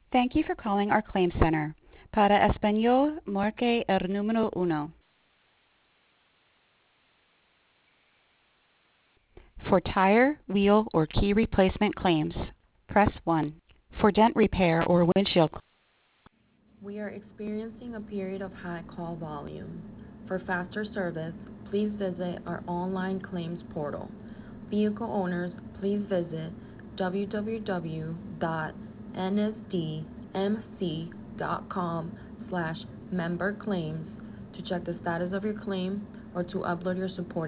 Thank you for calling our claim center. Para español, marque el número uno. For tire, wheel, or key replacement claims, press 1. For dent repair or windshield. We are experiencing a period of high call volume. For faster service, please visit our online claims portal. Vehicle owners, please visit www.nsdmc.com/memberclaims to check the status of your claim or to upload your supporting